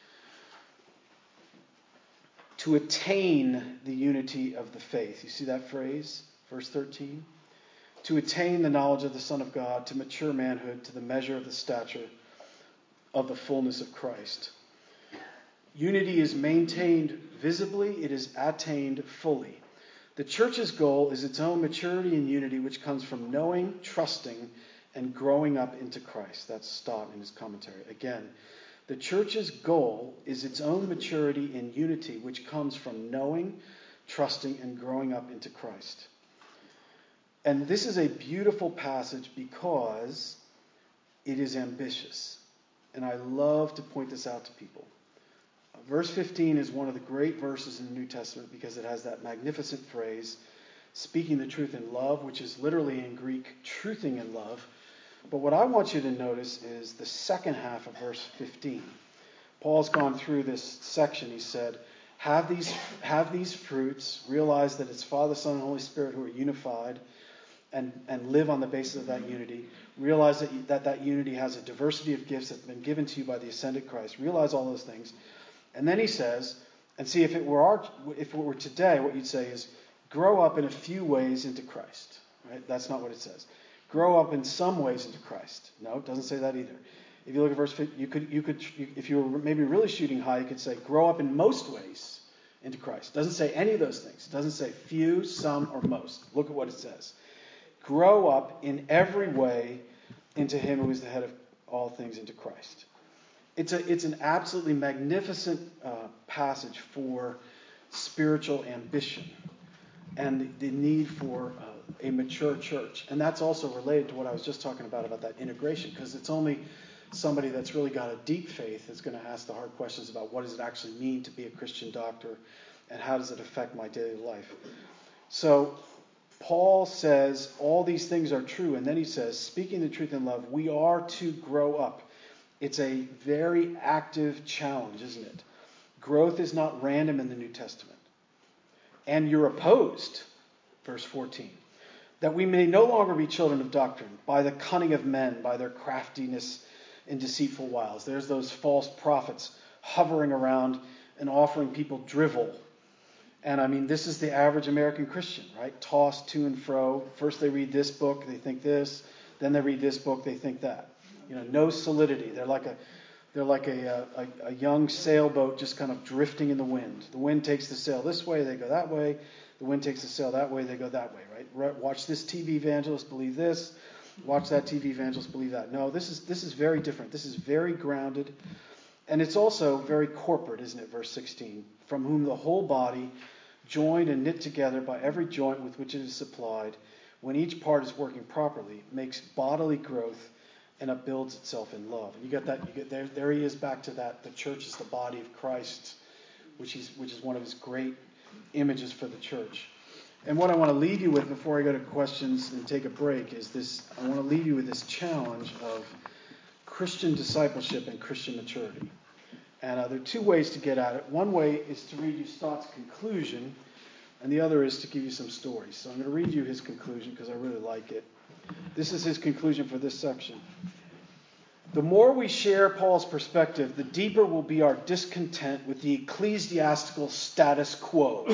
To attain the unity of the faith. You see that phrase, verse thirteen? To attain the knowledge of the Son of God, to mature manhood, to the measure of the stature of the fullness of Christ. Unity is maintained visibly, it is attained fully. The church's goal is its own maturity and unity, which comes from knowing, trusting, and growing up into Christ. That's Stott in his commentary. Again, the church's goal is its own maturity and unity, which comes from knowing, trusting, and growing up into Christ. And this is a beautiful passage because it is ambitious. And I love to point this out to people. Verse fifteen is one of the great verses in the New Testament because it has that magnificent phrase, speaking the truth in love, which is literally in Greek, truthing in love. But what I want you to notice is the second half of verse fifteen. Paul's gone through this section. He said, have these, have these fruits, realize that it's Father, Son, and Holy Spirit who are unified, and, and live on the basis of that unity. Realize that, that that unity has a diversity of gifts that have been given to you by the ascended Christ. Realize all those things. And then he says, and see, if it were our, if it were today, what you'd say is, grow up in a few ways into Christ. Right? That's not what it says. Grow up in some ways into Christ. No, it doesn't say that either. If you look at verse fifty, you could, you could, if you were maybe really shooting high, you could say, grow up in most ways into Christ. It doesn't say any of those things. It doesn't say few, some, or most. Look at what it says. Grow up in every way into him who is the head of all things, into Christ. It's a it's an absolutely magnificent uh, passage for spiritual ambition and the need for uh, a mature church. And that's also related to what I was just talking about, about that integration, because it's only somebody that's really got a deep faith that's going to ask the hard questions about what does it actually mean to be a Christian doctor and how does it affect my daily life. So Paul says all these things are true, and then he says, speaking the truth in love, we are to grow up. It's a very active challenge, isn't it? Growth is not random in the New Testament. And you're opposed, verse fourteen, that we may no longer be children of doctrine, by the cunning of men, by their craftiness in deceitful wiles. There's those false prophets hovering around and offering people drivel. And I mean, this is the average American Christian, right? Tossed to and fro. First they read this book, they think this. Then they read this book, they think that. You know, no solidity. They're like a they're like a, a, a young sailboat just kind of drifting in the wind. The wind takes the sail this way, they go that way. The wind takes the sail that way, they go that way, right? Watch this T V evangelist, believe this. Watch that T V evangelist, believe that. No, this is this is very different. This is very grounded. And it's also very corporate, isn't it? Verse sixteen. From whom the whole body, joined and knit together by every joint with which it is supplied, when each part is working properly, makes bodily growth and upbuilds itself in love. And you get that. You get there. There he is back to that. The church is the body of Christ, which he's which is one of his great images for the church. And what I want to leave you with before I go to questions and take a break is this. I want to leave you with this challenge of Christian discipleship and Christian maturity. And uh, there are two ways to get at it. One way is to read you Stott's conclusion, and the other is to give you some stories. So I'm going to read you his conclusion because I really like it. This is his conclusion for this section. The more we share Paul's perspective, the deeper will be our discontent with the ecclesiastical status quo.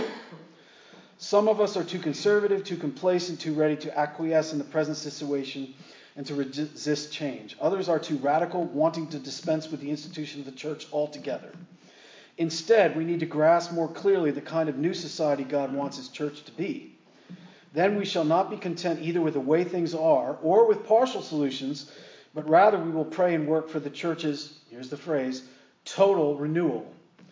Some of us are too conservative, too complacent, too ready to acquiesce in the present situation and to resist change. Others are too radical, wanting to dispense with the institution of the church altogether. Instead, we need to grasp more clearly the kind of new society God wants his church to be. Then we shall not be content either with the way things are or with partial solutions, but rather we will pray and work for the church's, here's the phrase, total renewal.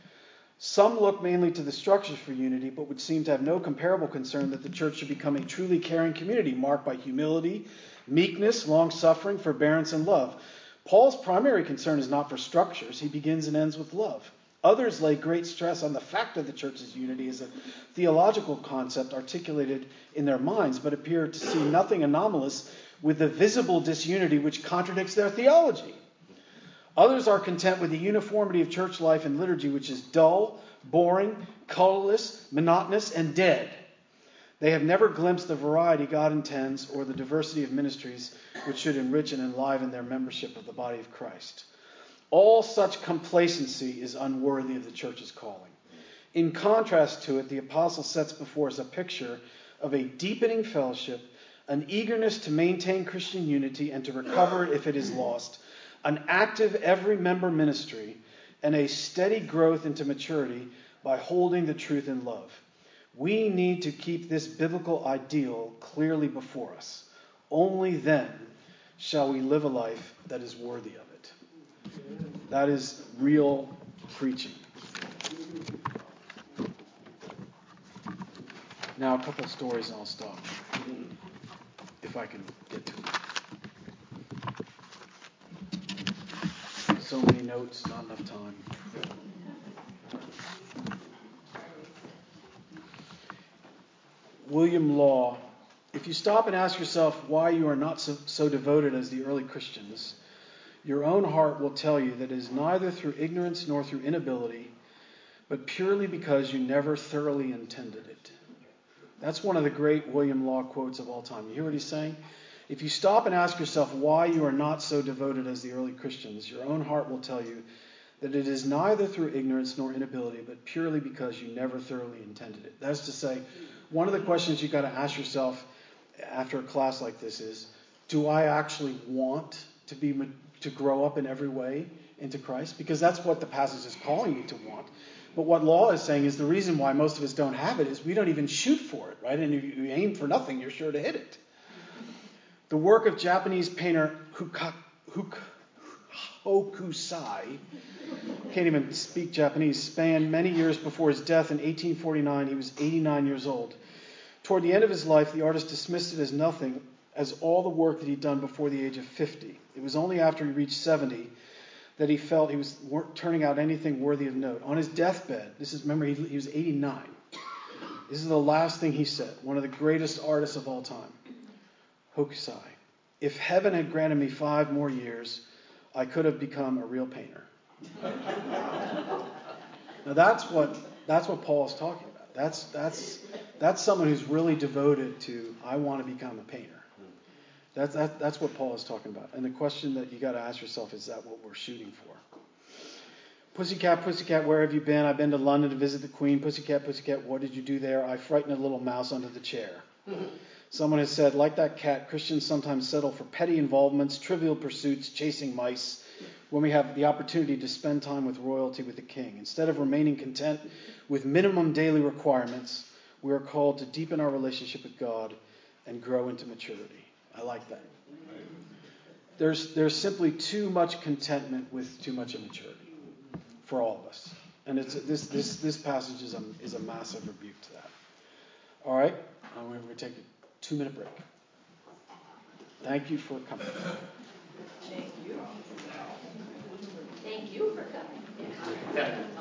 Some look mainly to the structures for unity, but would seem to have no comparable concern that the church should become a truly caring community marked by humility, meekness, long-suffering, forbearance, and love. Paul's primary concern is not for structures. He begins and ends with love. Others lay great stress on the fact of the church's unity as a theological concept articulated in their minds, but appear to see nothing anomalous with the visible disunity which contradicts their theology. Others are content with the uniformity of church life and liturgy, which is dull, boring, colorless, monotonous, and dead. They have never glimpsed the variety God intends or the diversity of ministries which should enrich and enliven their membership of the body of Christ. All such complacency is unworthy of the church's calling. In contrast to it, the apostle sets before us a picture of a deepening fellowship, an eagerness to maintain Christian unity and to recover it if it is lost, an active every member ministry, and a steady growth into maturity by holding the truth in love. We need to keep this biblical ideal clearly before us. Only then shall we live a life that is worthy of it. That is real preaching. Now, a couple of stories and I'll stop. If I can get to it. So many notes, not enough time. William Law. If you stop and ask yourself why you are not so, so devoted as the early Christians, your own heart will tell you that it is neither through ignorance nor through inability, but purely because you never thoroughly intended it. That's one of the great William Law quotes of all time. You hear what he's saying? If you stop and ask yourself why you are not so devoted as the early Christians, your own heart will tell you that it is neither through ignorance nor inability, but purely because you never thoroughly intended it. That's to say, one of the questions you've got to ask yourself after a class like this is, do I actually want to be to grow up in every way into Christ? Because that's what the passage is calling you to want. But what Law is saying is the reason why most of us don't have it is we don't even shoot for it, right? And if you aim for nothing, you're sure to hit it. The work of Japanese painter Huka, Huka, Hokusai can't even speak Japanese, spanned many years before his death in eighteen forty-nine. He was eighty-nine years old. Toward the end of his life, the artist dismissed it as nothing, as all the work that he'd done before the age of fifty. It was only after he reached seventy that he felt he was turning out anything worthy of note. On his deathbed, this is, remember, he, he was eighty-nine. This is the last thing he said, one of the greatest artists of all time. Hokusai, if heaven had granted me five more years, I could have become a real painter. Now that's what that's what Paul is talking about. That's that's that's someone who's really devoted to, I want to become a painter. That's that, that's what Paul is talking about. And the question that you got to ask yourself, is that what we're shooting for? Pussycat, pussycat, where have you been? I've been to London to visit the Queen. Pussycat, pussycat, what did you do there? I frightened a little mouse under the chair. Someone has said, like that cat, Christians sometimes settle for petty involvements, trivial pursuits, chasing mice, when we have the opportunity to spend time with royalty, with the king. Instead of remaining content with minimum daily requirements, we are called to deepen our relationship with God and grow into maturity. I like that. There's there's simply too much contentment with too much immaturity for all of us. And it's this this this passage is a, is a massive rebuke to that. All right? I'm going to take a two-minute break. Thank you for coming. Thank you. Thank you for coming. Yeah.